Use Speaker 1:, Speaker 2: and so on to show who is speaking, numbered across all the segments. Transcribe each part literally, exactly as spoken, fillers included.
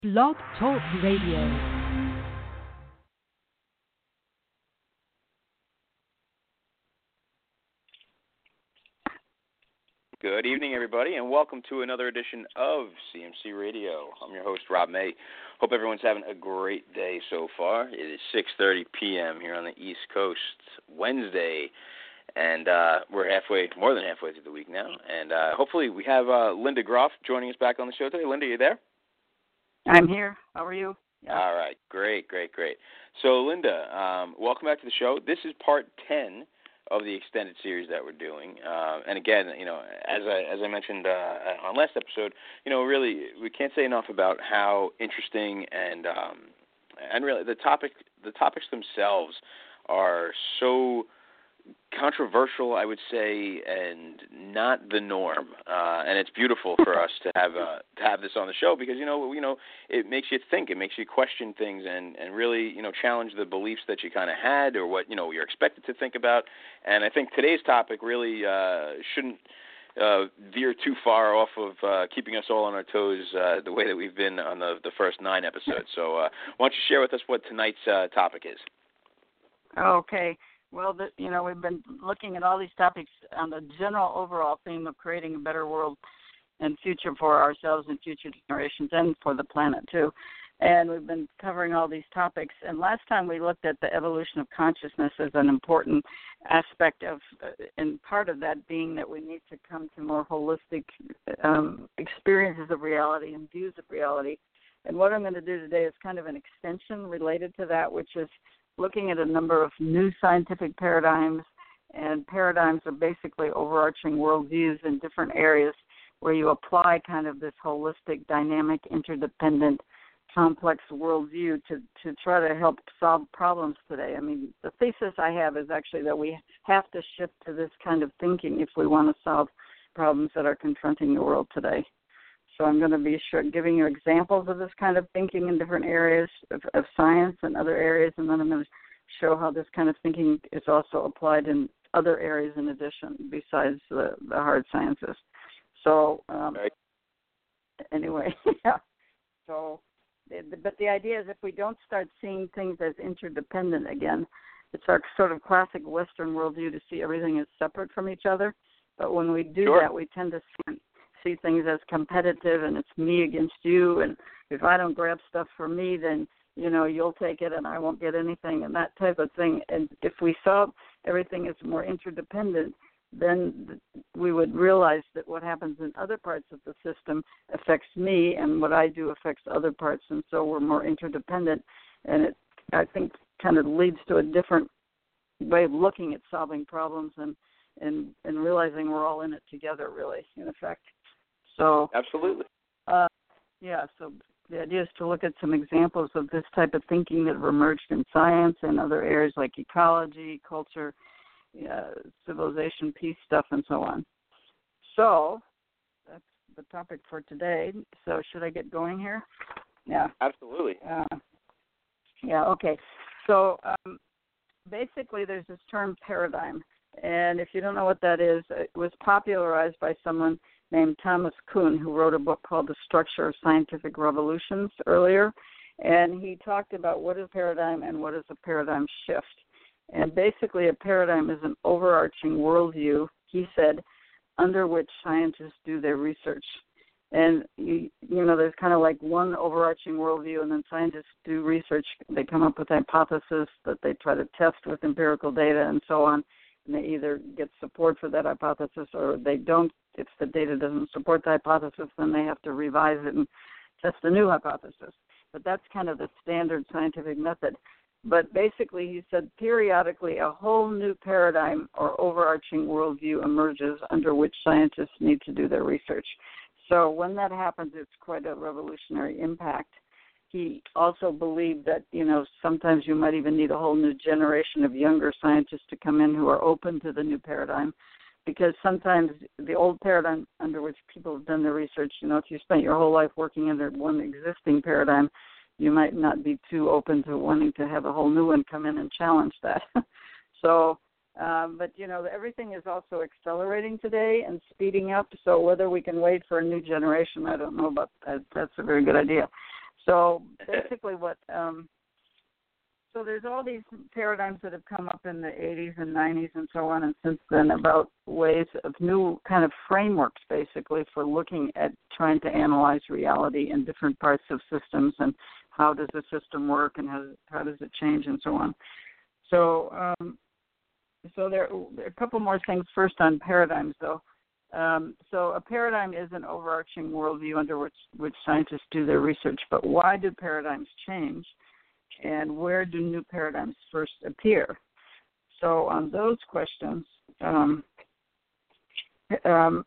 Speaker 1: Blog Talk Radio.
Speaker 2: Good evening, everybody, and welcome to another edition of C M C Radio. I'm your host, Rob May. Hope everyone's having a great day so far. It is six thirty p.m. here on the East Coast, Wednesday, and uh, we're halfway, more than halfway through the week now. And uh, hopefully we have uh, Linda Groff joining us back on the show today. Linda, you there?
Speaker 3: I'm here. How are you?
Speaker 2: Yeah. All right, great, great, great. So, Linda, um, welcome back to the show. This is part ten of the extended series that we're doing. Uh, and again, you know, as I as I mentioned uh, on last episode, you know, really we can't say enough about how interesting and um, and really the topic the topics themselves are so controversial, I would say, and not the norm. Uh, and it's beautiful for us to have uh, to have this on the show because you know you know it makes you think, it makes you question things, and, and really you know challenge the beliefs that you kind of had or what you know you're expected to think about. And I think today's topic really uh, shouldn't uh, veer too far off of uh, keeping us all on our toes uh, the way that we've been on the the first nine episodes. So uh, why don't you share with us what tonight's uh, topic is?
Speaker 3: Okay. Well, the, you know, we've been looking at all these topics on the general overall theme of creating a better world and future for ourselves and future generations and for the planet, too. And we've been covering all these topics. And last time we looked at the evolution of consciousness as an important aspect of, uh, and part of that being that we need to come to more holistic um, experiences of reality and views of reality. And what I'm going to do today is kind of an extension related to that, which is looking at a number of new scientific paradigms, and paradigms are basically overarching worldviews in different areas where you apply kind of this holistic, dynamic, interdependent, complex worldview to, to try to help solve problems today. I mean, the thesis I have is actually that we have to shift to this kind of thinking if we want to solve problems that are confronting the world today. So I'm going to be sure, giving you examples of this kind of thinking in different areas of, of science and other areas, and then I'm going to show how this kind of thinking is also applied in other areas in addition, besides the, the hard sciences. So um,
Speaker 2: right.
Speaker 3: anyway, yeah. So, but the idea is if we don't start seeing things as interdependent again, it's our sort of classic Western worldview to see everything as separate from each other. But when we do
Speaker 2: Sure.
Speaker 3: that, we tend to see see things as competitive, and it's me against you, and if I don't grab stuff for me, then, you know, you'll take it and I won't get anything, and that type of thing. And if we saw everything as more interdependent, then we would realize that what happens in other parts of the system affects me, and what I do affects other parts, and so we're more interdependent. And it, I think, kind of leads to a different way of looking at solving problems and, and, and realizing we're all in it together, really, in effect. So
Speaker 2: Absolutely.
Speaker 3: Uh, yeah, so the idea is to look at some examples of this type of thinking that have emerged in science and other areas like ecology, culture, uh, civilization, peace stuff, and so on. So that's the topic for today. So should I get going here? Yeah.
Speaker 2: Absolutely.
Speaker 3: Uh, yeah, okay. So um, basically there's this term paradigm, and if you don't know what that is, it was popularized by someone named Thomas Kuhn, who wrote a book called The Structure of Scientific Revolutions earlier, and he talked about what is a paradigm and what is a paradigm shift. And basically a paradigm is an overarching worldview, he said, under which scientists do their research. And, you, you know, there's kind of like one overarching worldview, and then scientists do research. They come up with hypotheses that they try to test with empirical data and so on, and they either get support for that hypothesis or they don't. If the data doesn't support the hypothesis, then they have to revise it and test a new hypothesis. But that's kind of the standard scientific method. But basically, he said, periodically a whole new paradigm or overarching worldview emerges under which scientists need to do their research. So when that happens, it's quite a revolutionary impact. He also believed that, you know, sometimes you might even need a whole new generation of younger scientists to come in who are open to the new paradigm, because sometimes the old paradigm under which people have done their research, you know, if you spent your whole life working under one existing paradigm, you might not be too open to wanting to have a whole new one come in and challenge that. so Um, but, you know, everything is also accelerating today and speeding up, so whether we can wait for a new generation, I don't know about that. That's a very good idea. So basically what um, – so there's all these paradigms that have come up in the eighties and nineties and so on, and since then about ways of new kind of frameworks basically for looking at trying to analyze reality in different parts of systems and how does the system work and how, how does it change and so on. So um, so there, there are a couple more things first on paradigms, though. Um, so a paradigm is an overarching worldview under which, which scientists do their research, but why do paradigms change, and where do new paradigms first appear? So on those questions, um, um,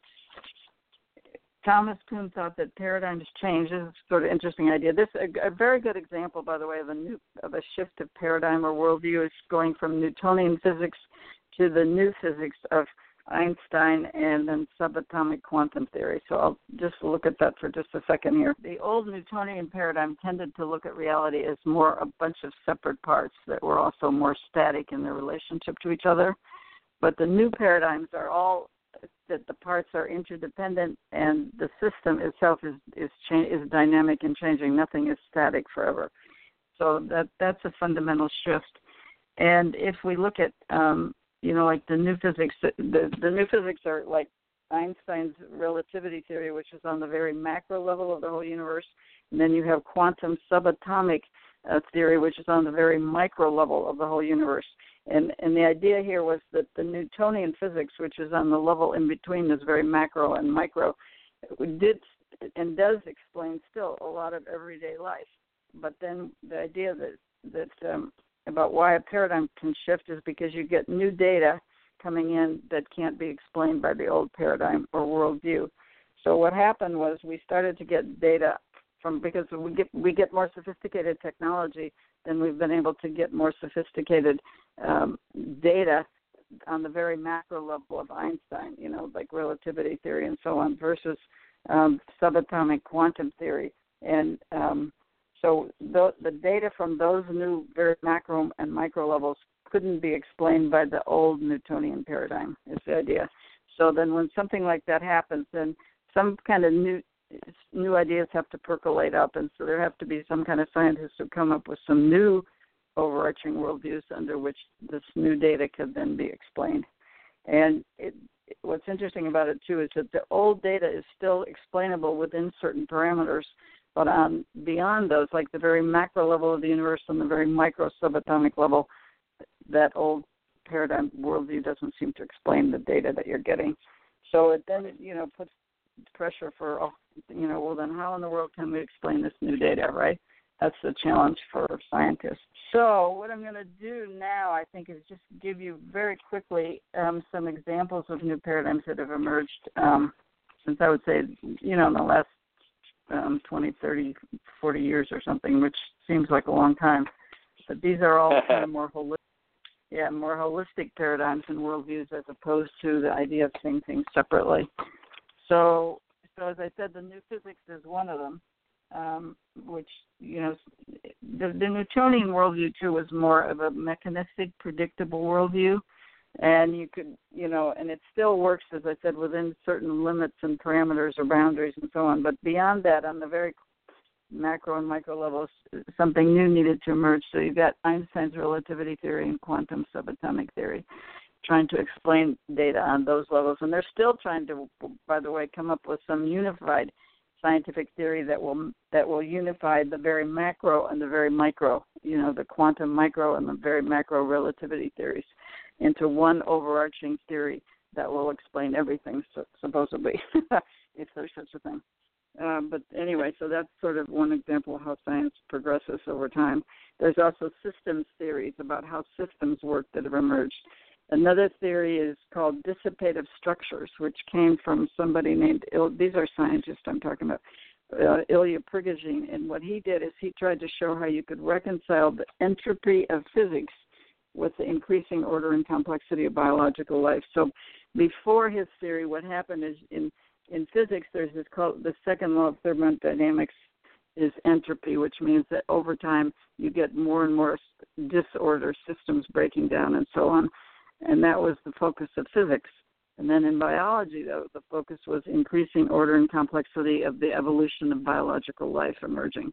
Speaker 3: Thomas Kuhn thought that paradigms change. This is sort of interesting idea. This a, a very good example, by the way, of a new of a shift of paradigm or worldview is going from Newtonian physics to the new physics of Einstein and then subatomic quantum theory. So I'll just look at that for just a second here. The old Newtonian paradigm tended to look at reality as more a bunch of separate parts that were also more static in their relationship to each other. But the new paradigms are all that the parts are interdependent and the system itself is is, cha- is dynamic and changing. Nothing is static forever. So that that's a fundamental shift. And if we look at, um, you know, like the new physics, the, the new physics are like Einstein's relativity theory, which is on the very macro level of the whole universe. And then you have quantum subatomic uh, theory, which is on the very micro level of the whole universe. And and the idea here was that the Newtonian physics, which is on the level in between this very macro and micro, did and does explain still a lot of everyday life. But then the idea that that um, about why a paradigm can shift is because you get new data coming in that can't be explained by the old paradigm or worldview. So what happened was we started to get data from because we get we get more sophisticated technology, then we've been able to get more sophisticated um, data on the very macro level of Einstein, you know, like relativity theory and so on, versus um, subatomic quantum theory. And um, so the, the data from those new very macro and micro levels couldn't be explained by the old Newtonian paradigm, is the idea. So then when something like that happens, then some kind of new new ideas have to percolate up, and so there have to be some kind of scientists who come up with some new overarching worldviews under which this new data could then be explained. And it, what's interesting about it, too, is that the old data is still explainable within certain parameters, but on beyond those, like the very macro level of the universe and the very micro subatomic level, that old paradigm worldview doesn't seem to explain the data that you're getting. So it then, you know, puts pressure for, oh, you know, well, then how in the world can we explain this new data, right? That's the challenge for scientists. So what I'm going to do now, I think, is just give you very quickly um, some examples of new paradigms that have emerged um, since, I would say, you know, in the last um, twenty, thirty, forty years or something, which seems like a long time. But these are all kind of more holistic, yeah, more holistic paradigms and worldviews as opposed to the idea of seeing things separately. So, so as I said, the new physics is one of them, um, which, you know, the, the Newtonian worldview, too, was more of a mechanistic, predictable worldview. And you could, you know, and it still works, as I said, within certain limits and parameters or boundaries and so on. But beyond that, on the very macro and micro levels, something new needed to emerge. So you've got Einstein's relativity theory and quantum subatomic theory, trying to explain data on those levels. And they're still trying to, by the way, come up with some unified scientific theory that will that will unify the very macro and the very micro, you know, the quantum micro and the very macro relativity theories into one overarching theory that will explain everything, so, supposedly, if there's such a thing. Um, but anyway, so that's sort of one example of how science progresses over time. There's also systems theories about how systems work that have emerged. Another theory is called dissipative structures, which came from somebody named, Il- these are scientists I'm talking about, uh, Ilya Prigogine. And what he did is he tried to show how you could reconcile the entropy of physics with the increasing order and complexity of biological life. So before his theory, what happened is in, in physics, there's this called the second law of thermodynamics is entropy, which means that over time you get more and more disorder, systems breaking down and so on. And that was the focus of physics. And then in biology, though, the focus was increasing order and complexity of the evolution of biological life emerging.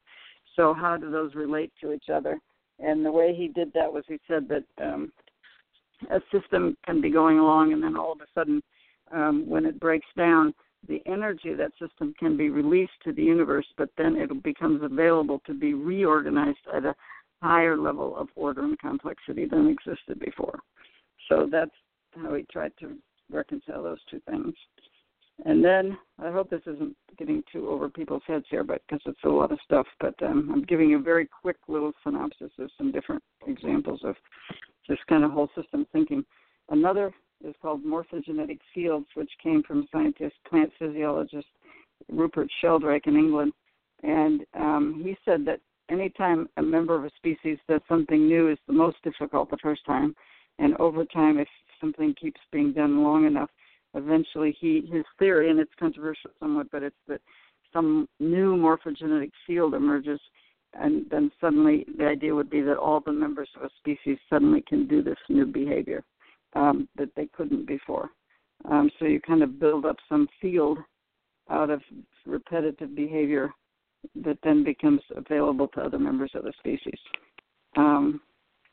Speaker 3: So how do those relate to each other? And the way he did that was he said that um, a system can be going along, and then all of a sudden, um, when it breaks down, the energy of that system can be released to the universe, but then it becomes available to be reorganized at a higher level of order and complexity than existed before. So that's how he tried to reconcile those two things. And then, I hope this isn't getting too over people's heads here, but because it's a lot of stuff, but um, I'm giving a very quick little synopsis of some different examples of just kind of whole system thinking. Another is called morphogenetic fields, which came from scientist, plant physiologist Rupert Sheldrake in England. And um, he said that anytime a member of a species does something new is the most difficult the first time, and over time, if something keeps being done long enough, eventually he, his theory, and it's controversial somewhat, but it's that some new morphogenetic field emerges, and then suddenly the idea would be that all the members of a species suddenly can do this new behavior um, that they couldn't before. Um, so you kind of build up some field out of repetitive behavior that then becomes available to other members of the species. Um,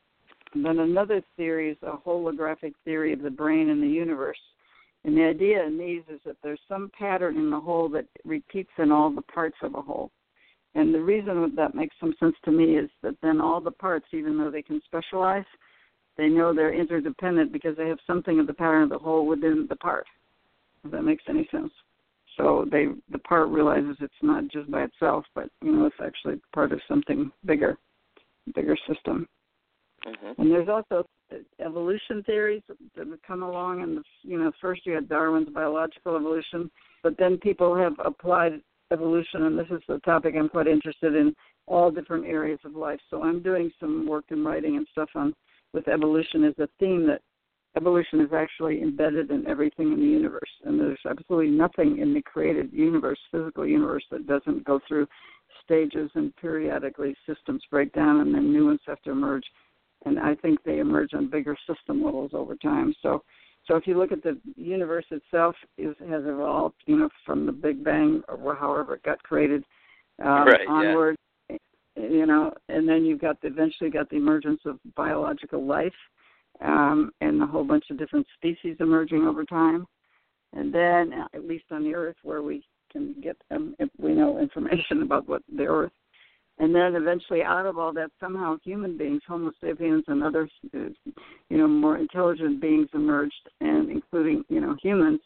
Speaker 3: and then another theory is a holographic theory of the brain and the universe. And the idea in these is that there's some pattern in the whole that repeats in all the parts of a whole. And the reason that makes some sense to me is that then all the parts, even though they can specialize, they know they're interdependent because they have something of the pattern of the whole within the part, if that makes any sense. So they, the part realizes it's not just by itself, but, you know, it's actually part of something bigger, bigger system. Mm-hmm. And there's also evolution theories that have come along, and, you know, first you had Darwin's biological evolution, but then people have applied evolution, and this is the topic I'm quite interested in, all different areas of life. So I'm doing some work in writing and stuff on with evolution as a theme that evolution is actually embedded in everything in the universe, and there's absolutely nothing in the created universe, physical universe, that doesn't go through stages and periodically systems break down and then new ones have to emerge. And I think they emerge on bigger system levels over time. So, so if you look at the universe itself, it has evolved, you know, from the Big Bang or however it got created um,
Speaker 2: right,
Speaker 3: onward, yeah. you know, and then you've got the, eventually got the emergence of biological life um, and a whole bunch of different species emerging over time. And then, at least on the Earth, where we can get, um, if we know information about what the Earth. And then eventually out of all that, somehow human beings, Homo sapiens and other, you know, more intelligent beings emerged, and including, you know, humans.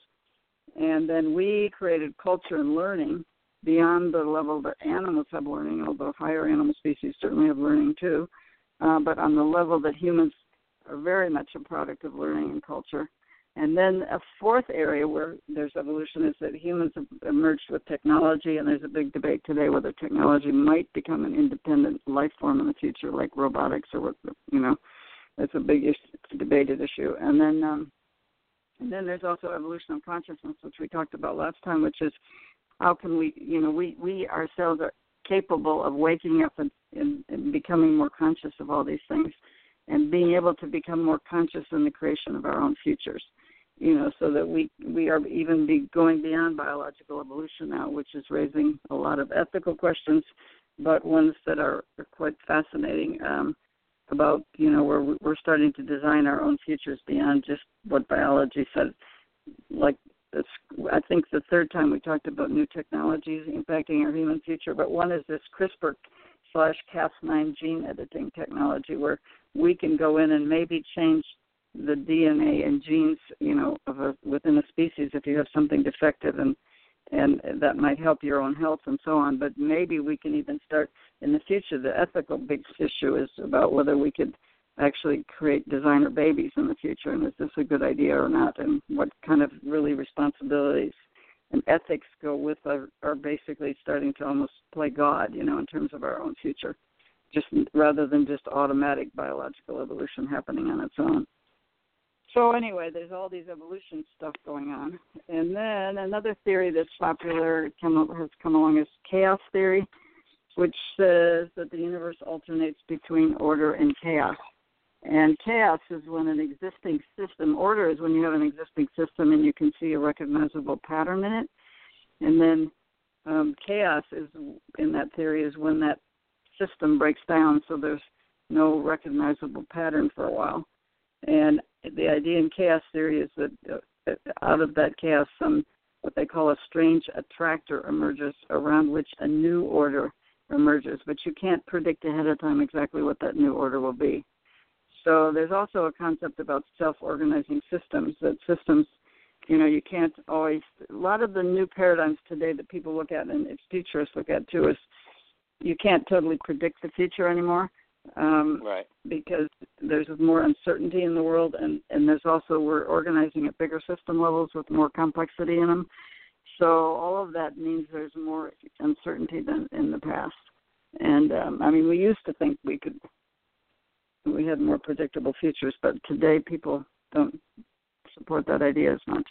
Speaker 3: And then we created culture and learning beyond the level that animals have learning, although higher animal species certainly have learning too. Uh, but on the level that humans are very much a product of learning and culture. And then a fourth area where there's evolution is that humans have emerged with technology, and there's a big debate today whether technology might become an independent life form in the future, like robotics or what, you know, that's a big issue, debated issue. And then, um, and then there's also evolution of consciousness, which we talked about last time, which is how can we, you know, we, we ourselves are capable of waking up and, and, and becoming more conscious of all these things, and being able to become more conscious in the creation of our own futures. You know, so that we, we are even be going beyond biological evolution now, which is raising a lot of ethical questions, but ones that are, are quite fascinating um, about, you know, where we're starting to design our own futures beyond just what biology said. Like, it's, I think the third time we talked about new technologies impacting our human future, but one is this CRISPR slash Cas nine gene editing technology, where we can go in and maybe change the D N A and genes, you know, of a, within a species if you have something defective, and and that might help your own health and so on. But maybe we can even start in the future. The ethical big issue is about whether we could actually create designer babies in the future, and is this a good idea or not, and what kind of really responsibilities and ethics go with our, are basically starting to almost play God, you know, in terms of our own future, just rather than just automatic biological evolution happening on its own. So anyway, there's all these evolution stuff going on. And then another theory that's popular come, has come along is chaos theory, which says that the universe alternates between order and chaos. And chaos is when an existing system, order is when you have an existing system and you can see a recognizable pattern in it. And then um, chaos is, in that theory, is when that system breaks down, so there's no recognizable pattern for a while. And the idea in chaos theory is that uh, out of that chaos, some what they call a strange attractor emerges around which a new order emerges, but you can't predict ahead of time exactly what that new order will be. So there's also a concept about self-organizing systems, that systems, you know, you can't always, a lot of the new paradigms today that people look at, and futurists look at too, is you can't totally predict the future anymore. Um,
Speaker 2: right.
Speaker 3: Because there's more uncertainty in the world, and, and there's also, we're organizing at bigger system levels with more complexity in them. So all of that means there's more uncertainty than in the past. And, um, I mean, we used to think we could, we had more predictable futures, but today people don't support that idea as much.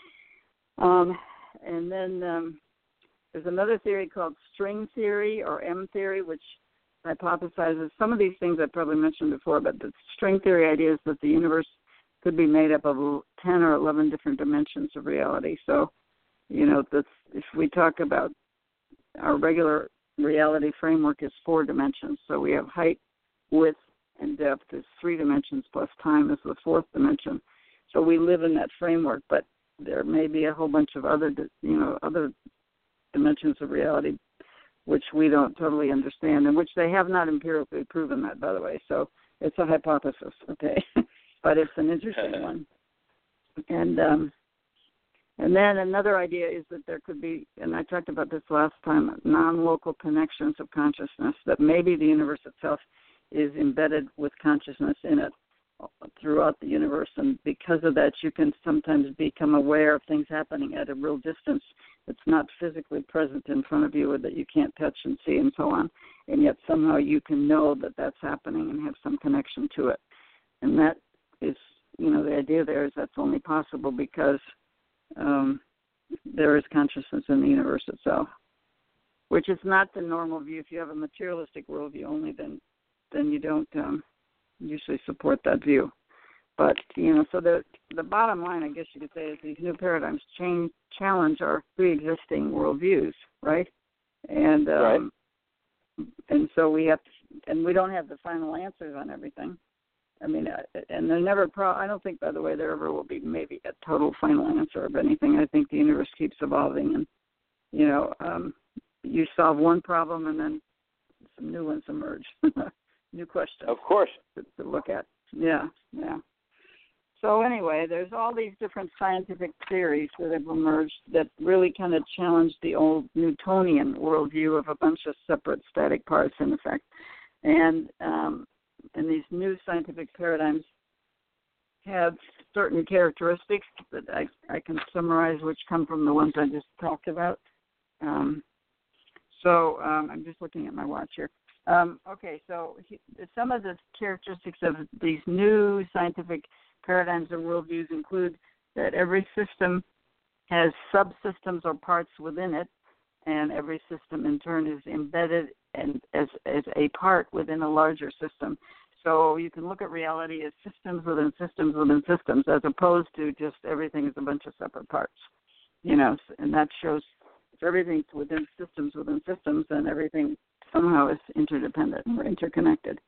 Speaker 3: Um, and then um, there's another theory called string theory or M theory, which hypothesizes some of these things I probably mentioned before, but the string theory idea is that the universe could be made up of ten or eleven different dimensions of reality. So, you know, that's, if we talk about our regular reality framework is four dimensions. So we have height, width, and depth is three dimensions, plus time is the fourth dimension. So we live in that framework, but there may be a whole bunch of other, you know, other dimensions of reality which we don't totally understand, and which they have not empirically proven that, by the way. So it's a hypothesis, okay? But it's an interesting one. And um, and then another idea is that there could be, and I talked about this last time, non-local connections of consciousness, that maybe the universe itself is embedded with consciousness in it throughout the universe, and because of that you can sometimes become aware of things happening at a real distance that's not physically present in front of you or that you can't touch and see and so on, and yet somehow you can know that that's happening and have some connection to it. And that is, you know, the idea there is that's only possible because um, there is consciousness in the universe itself, which is not the normal view. If you have a materialistic worldview only, then then you don't um, usually support that view. But, you know, so the the bottom line, I guess you could say, is these new paradigms change, challenge our pre-existing worldviews, right? And um,
Speaker 2: right.
Speaker 3: and so we have, to, and we don't have the final answers on everything. I mean, and there never, pro- I don't think, by the way, there ever will be maybe a total final answer of anything. I think the universe keeps evolving, and, you know, um, you solve one problem and then some new ones emerge. New questions.
Speaker 2: Of course.
Speaker 3: To, to look at. Yeah, yeah. So anyway, there's all these different scientific theories that have emerged that really kind of challenge the old Newtonian worldview of a bunch of separate static parts, in effect. And um, and these new scientific paradigms have certain characteristics that I, I can summarize, which come from the ones I just talked about. Um, so um, I'm just looking at my watch here. Um, okay, so he, some of the characteristics of these new scientific paradigms or worldviews include that every system has subsystems or parts within it, and every system in turn is embedded and as, as a part within a larger system. So you can look at reality as systems within systems within systems, as opposed to just everything is a bunch of separate parts. You know, and that shows if everything's within systems within systems, then everything somehow is interdependent or interconnected.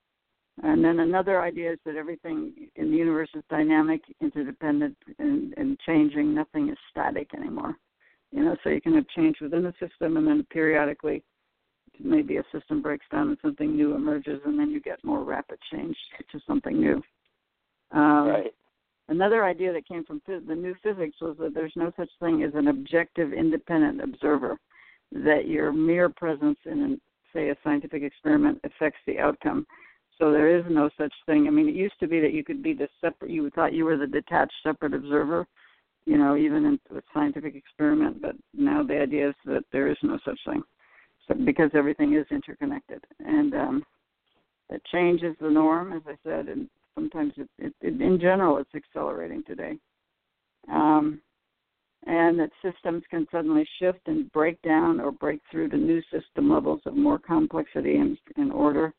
Speaker 3: And then another idea is that everything in the universe is dynamic, interdependent, and, and changing. Nothing is static anymore. You know, so you can have change within the system, and then periodically maybe a system breaks down and something new emerges, and then you get more rapid change to something new. Um, right. Another idea that came from phys- the new physics was that there's no such thing as an objective, independent observer, that your mere presence in, an, say, a scientific experiment affects the outcome. So there is no such thing. I mean, it used to be that you could be the separate, you thought you were the detached, separate observer, you know, even in a scientific experiment, but now the idea is that there is no such thing, so, because everything is interconnected. And um, that change is the norm, as I said, and sometimes it, it, it, in general it's accelerating today. Um, and that systems can suddenly shift and break down or break through to new system levels of more complexity and, and order.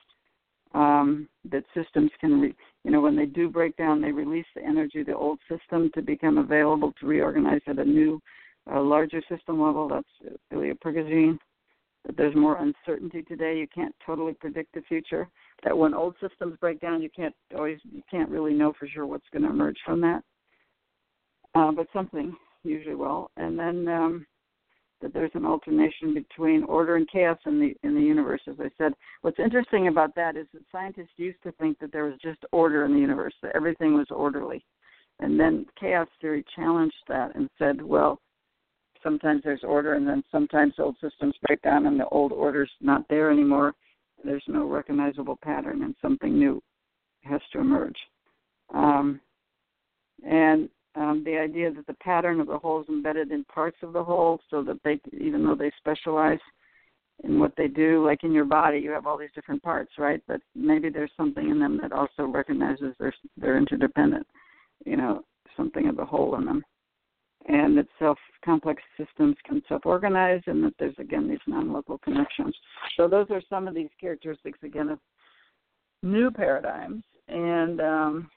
Speaker 3: Um, that systems can, re, you know, when they do break down, they release the energy of the old system to become available to reorganize at a new, uh, larger system level. That's Ilya Prigogine. that there's more uncertainty today. You can't totally predict the future. That when old systems break down, you can't always you can't really know for sure what's going to emerge from that. Uh, but something usually will. And then um, that there's an alternation between order and chaos in the in the universe. As I said, what's interesting about that is that scientists used to think that there was just order in the universe, that everything was orderly. And then chaos theory challenged that and said, well, sometimes there's order, and then sometimes old systems break down and the old order's not there anymore. There's no recognizable pattern, and something new has to emerge. Um, and um, the idea that the pattern of the whole is embedded in parts of the whole, so that they, even though they specialize in what they do, like in your body, you have all these different parts, right? But maybe there's something in them that also recognizes they're, they're interdependent, you know, something of the whole in them. And that self-complex systems can self-organize, and that there's, again, these non-local connections. So those are some of these characteristics, again, of new paradigms. And um,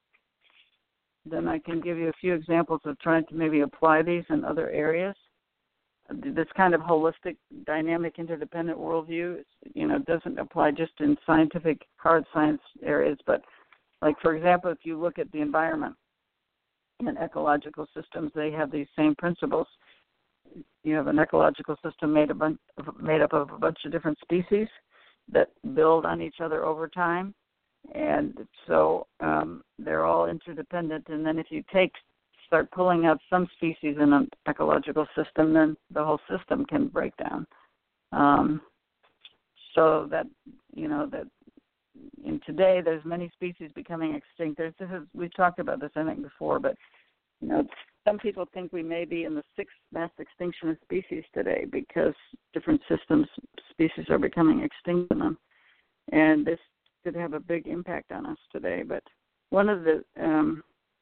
Speaker 3: then I can give you a few examples of trying to maybe apply these in other areas. This kind of holistic, dynamic, interdependent worldview, you know, doesn't apply just in scientific, hard science areas, but, like, for example, if you look at the environment, in ecological systems, they have these same principles. You have an ecological system made, a bunch, made up of a bunch of different species that build on each other over time, and so um, they're all interdependent. And then if you take, start pulling out some species in an ecological system, then the whole system can break down. Um, so that, you know, that in today, there's many species becoming extinct. There's, this is, we've talked about this, I think, before, but, you know, some people think we may be in the sixth mass extinction of species today because different systems, species are becoming extinct in them. And this could have a big impact on us today. But one of the um,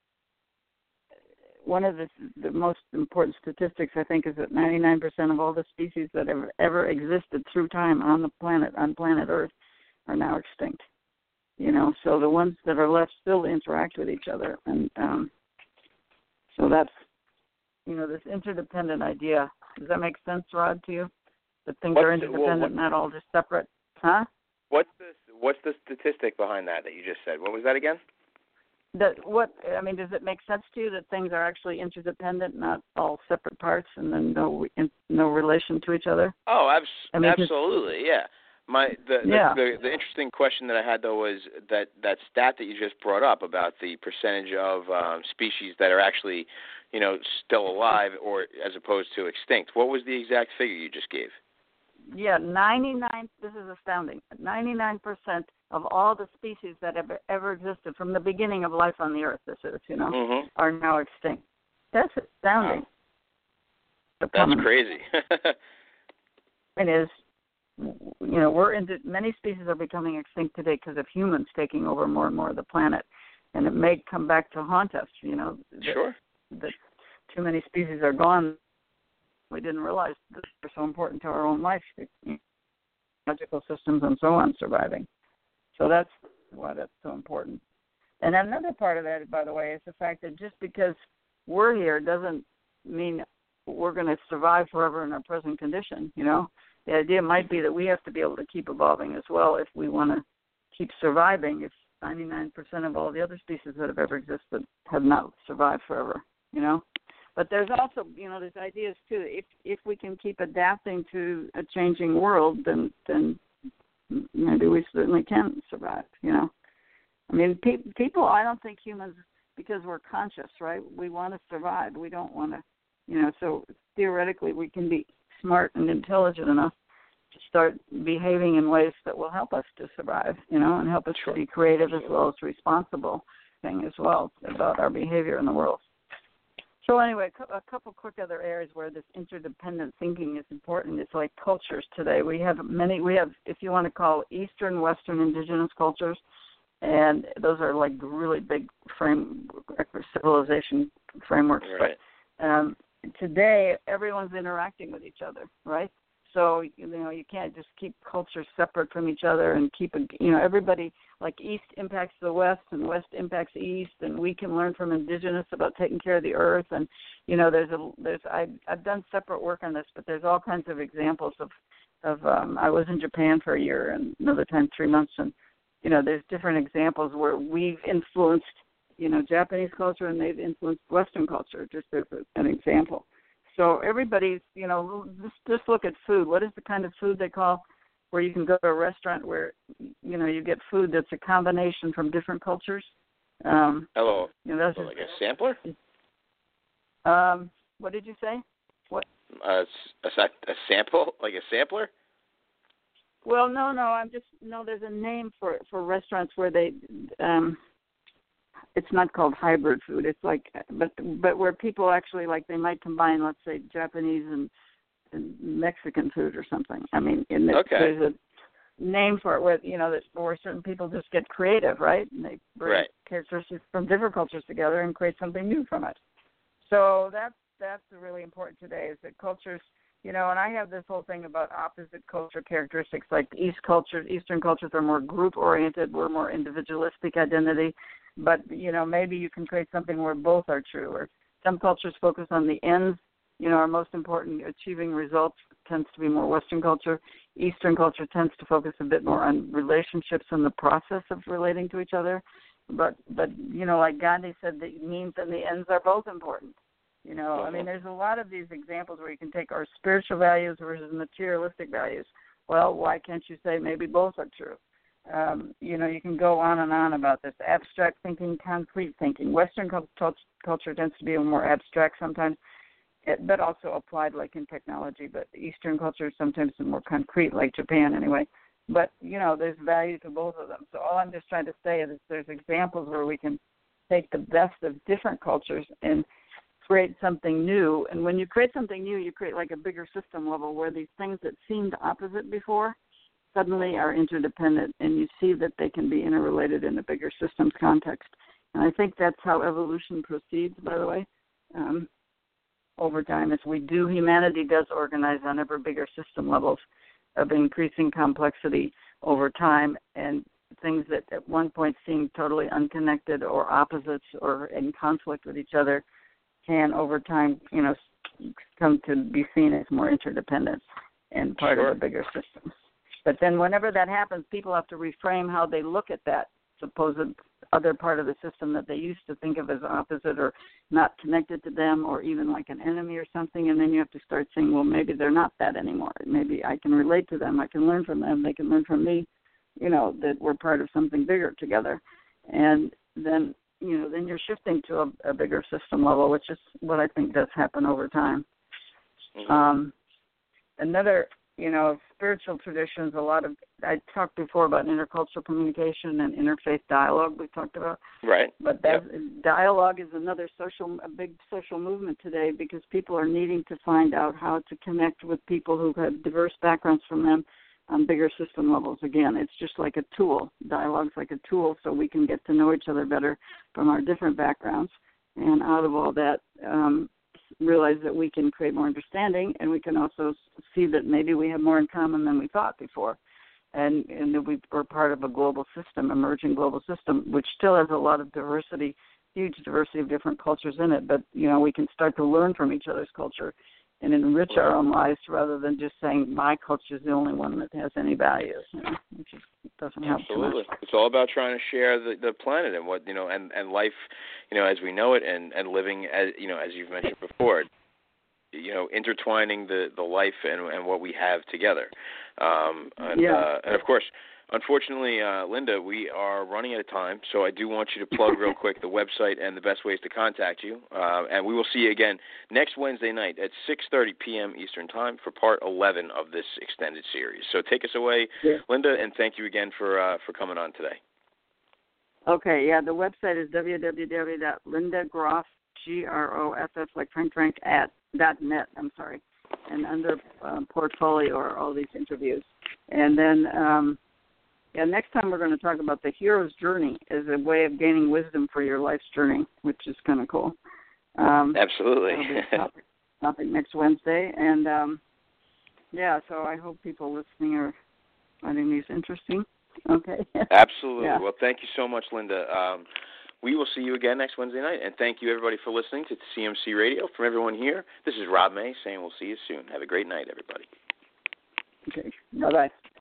Speaker 3: one of the, the most important statistics, I think, is that ninety-nine percent of all the species that have ever existed through time on the planet, on planet Earth, are now extinct. You know, so the ones that are left still interact with each other. And um, so that's, you know, this interdependent idea. Does that make sense, Rod, to you? That things
Speaker 2: what's
Speaker 3: are interdependent,
Speaker 2: the, well, what,
Speaker 3: not all just separate? Huh?
Speaker 2: What's the, what's the statistic behind that that you just said? What was that again?
Speaker 3: That what I mean, does it make sense to you that things are actually interdependent, not all separate parts, and then no in, no relation to each other?
Speaker 2: Oh, abs-
Speaker 3: I mean,
Speaker 2: absolutely, yeah. My the,
Speaker 3: yeah.
Speaker 2: the, the the interesting question that I had though was that, that stat that you just brought up about the percentage of um, species that are actually, you know, still alive or as opposed to extinct. What was the exact figure you just gave?
Speaker 3: Yeah, ninety-nine. This is astounding. ninety-nine percent of all the species that have ever existed from the beginning of life on the Earth, this is, you know,
Speaker 2: mm-hmm.
Speaker 3: are now extinct. That's astounding.
Speaker 2: Wow. That's crazy.
Speaker 3: It is. You know, we're into many species are becoming extinct today because of humans taking over more and more of the planet, and it may come back to haunt us. You know, that,
Speaker 2: sure.
Speaker 3: That too many species are gone. We didn't realize that they're so important to our own life, ecological systems and so on surviving. So that's why that's so important. And another part of that, by the way, is the fact that just because we're here doesn't mean we're going to survive forever in our present condition, you know. The idea might be that we have to be able to keep evolving as well if we want to keep surviving, if ninety-nine percent of all the other species that have ever existed have not survived forever, you know. But there's also, you know, there's ideas, too. If if we can keep adapting to a changing world, then then maybe we certainly can survive, you know. I mean, pe- people, I don't think humans, because we're conscious, right, we want to survive. We don't want to, you know, so theoretically we can be smart and intelligent enough to start behaving in ways that will help us to survive, you know, and help us to be creative as well as responsible thing as well about our behavior in the world. So anyway, a couple quick other areas where this interdependent thinking is important. It's like cultures today. We have many, we have, if you want to call Eastern, Western, indigenous cultures, and those are like really big frame, civilization frameworks.
Speaker 2: Right.
Speaker 3: But um, today, everyone's interacting with each other, right? So, you know, you can't just keep cultures separate from each other and keep, a, you know, everybody, like East impacts the West and West impacts East, and we can learn from indigenous about taking care of the earth. And, you know, there's a, there's, I, I've done separate work on this, but there's all kinds of examples of of um, I was in Japan for a year and another time three months, and you know, there's different examples where we've influenced, you know, Japanese culture and they've influenced Western culture, just as an example. So everybody's, you know, just, just look at food. What is the kind of food they call where you can go to a restaurant where, you know, you get food that's a combination from different cultures? Um,
Speaker 2: Hello.
Speaker 3: You know, that's
Speaker 2: well, like a sampler?
Speaker 3: Um, what did you say? What?
Speaker 2: Uh, a, a sample? Like a sampler?
Speaker 3: Well, no, no. I'm just no. There's a name for for restaurants where they. Um, it's not called hybrid food. It's like, but but where people actually like they might combine, let's say, Japanese and, and Mexican food or something. I mean, in the,
Speaker 2: okay.
Speaker 3: there's a name for it where you know that where certain people just get creative, right? And they bring
Speaker 2: right.
Speaker 3: characteristics from different cultures together and create something new from it. So that's that's really important today. Is that cultures. You know, and I have this whole thing about opposite culture characteristics, like East cultures, Eastern cultures are more group-oriented, we're more individualistic identity, but, you know, maybe you can create something where both are true, or some cultures focus on the ends, you know, are most important, achieving results tends to be more Western culture. Eastern culture tends to focus a bit more on relationships and the process of relating to each other, but, but you know, like Gandhi said, the means and the ends are both important. You know, I mean, there's a lot of these examples where you can take our spiritual values versus materialistic values. Well, why can't you say maybe both are true? Um, you know, you can go on and on about this. Abstract thinking, concrete thinking. Western culture tends to be more abstract sometimes, but also applied like in technology. But Eastern culture is sometimes more concrete, like Japan anyway. But, you know, there's value to both of them. So all I'm just trying to say is there's examples where we can take the best of different cultures and create something new. And when you create something new, you create like a bigger system level where these things that seemed opposite before suddenly are interdependent, and you see that they can be interrelated in a bigger systems context. And I think that's how evolution proceeds, by the way, um, over time. As we do, humanity does organize on ever bigger system levels of increasing complexity over time, and things that at one point seemed totally unconnected or opposites or in conflict with each other can over time, you know, come to be seen as more interdependent and part
Speaker 2: sure.
Speaker 3: of a bigger system. But then whenever that happens, people have to reframe how they look at that supposed other part of the system that they used to think of as opposite or not connected to them or even like an enemy or something, and then you have to start saying, well, maybe they're not that anymore. Maybe I can relate to them. I can learn from them. They can learn from me, you know, that we're part of something bigger together. And then you know, then you're shifting to a, a bigger system level, which is what I think does happen over time.
Speaker 2: Mm-hmm.
Speaker 3: Um, another, you know, spiritual traditions, a lot of, I talked before about intercultural communication and interfaith dialogue we talked about.
Speaker 2: Right.
Speaker 3: But that
Speaker 2: yep.
Speaker 3: dialogue is another social, a big social movement today because people are needing to find out how to connect with people who have diverse backgrounds from them on bigger system levels. Again, it's just like a tool. Dialogue's like a tool so we can get to know each other better from our different backgrounds. And out of all that, um, realize that we can create more understanding, and we can also see that maybe we have more in common than we thought before. And, and that we, we're part of a global system, emerging global system, which still has a lot of diversity, huge diversity of different cultures in it. But, you know, we can start to learn from each other's culture and enrich
Speaker 2: right.
Speaker 3: our own lives rather than just saying my culture is the only one that has any values, you know, which is, doesn't help too much.
Speaker 2: Absolutely. It's all about trying to share the, the planet and what, you know, and, and life, you know, as we know it, and, and living, as you know, as you've mentioned before, you know, intertwining the, the life and, and what we have together. Um, and,
Speaker 3: yeah.
Speaker 2: uh, and, of course, unfortunately, uh, Linda, we are running out of time, so I do want you to plug real quick the website and the best ways to contact you. Uh, and we will see you again next Wednesday night at six thirty p.m. Eastern Time for part eleven of this extended series. So take us away,
Speaker 3: yeah.
Speaker 2: Linda, and thank you again for uh, for coming on today.
Speaker 3: Okay, yeah, the website is w w w dot linda groff, G R O F F, like Frank Frank, at dot net, I'm sorry. And under um, portfolio are all these interviews. And then... Um, Yeah, next time we're going to talk about the hero's journey as a way of gaining wisdom for your life's journey, which is kind of cool. Um,
Speaker 2: Absolutely.
Speaker 3: That'll be a topic, topic next Wednesday. And, um, yeah, so I hope people listening are finding these interesting. Okay.
Speaker 2: Absolutely.
Speaker 3: Yeah.
Speaker 2: Well, thank you so much, Linda. Um, we will see you again next Wednesday night. And thank you, everybody, for listening to C M C Radio. From everyone here, this is Rob May saying we'll see you soon. Have a great night, everybody.
Speaker 3: Okay. Bye bye.